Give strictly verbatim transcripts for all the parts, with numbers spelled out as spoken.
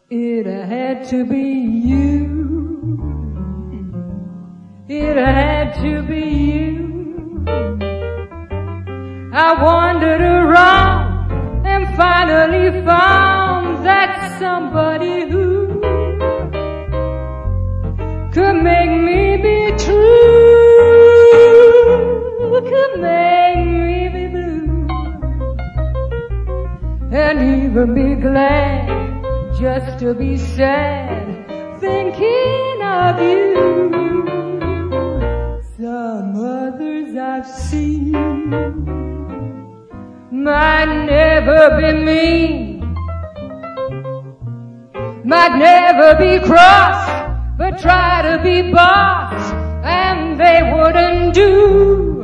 It had to be you. It had to be you. I wandered around and finally found that somebody who could make me be true, could make me be blue, and even be glad just to be sad, thinking of you. Some others I've seen might never be mean, might never be cross, but try to be boss, and they wouldn't do.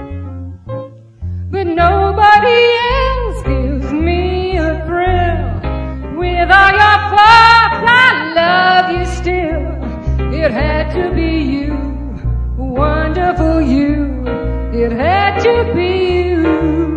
But nobody else gives me a thrill. With all your faults, I love you still. It had to be you, wonderful you. It had to be you.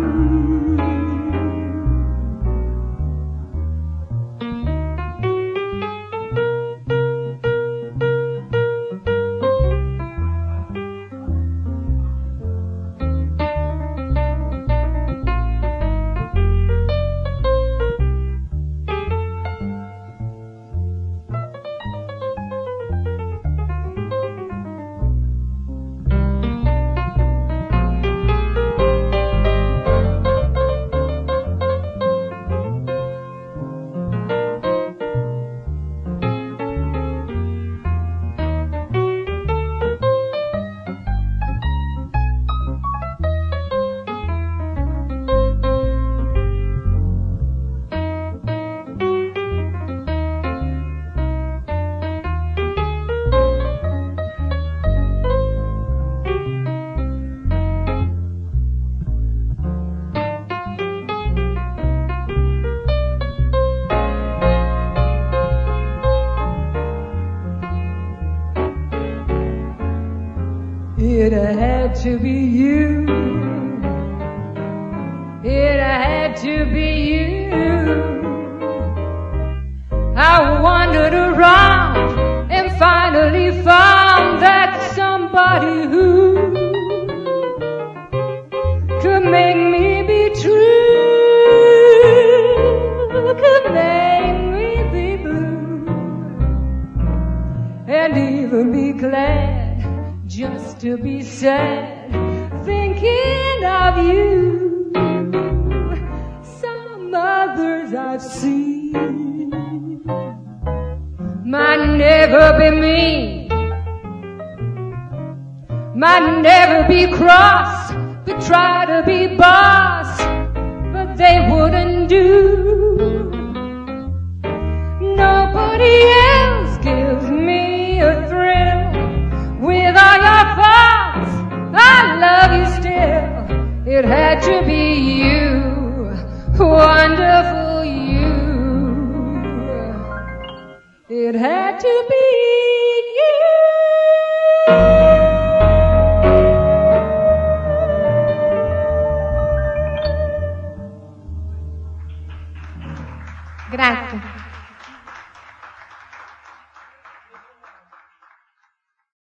It had to be you. It had to be you. I wandered around and finally found that somebody who could make me be true, could make me be blue, and even be glad just to be sad, thinking of you. Some others I've seen might never be mean, might never be cross, but try to be boss, but they wouldn't do. Nobody else gives me a thrill. With all your faults, I love you still. It had to be you, wonderful you. It had to be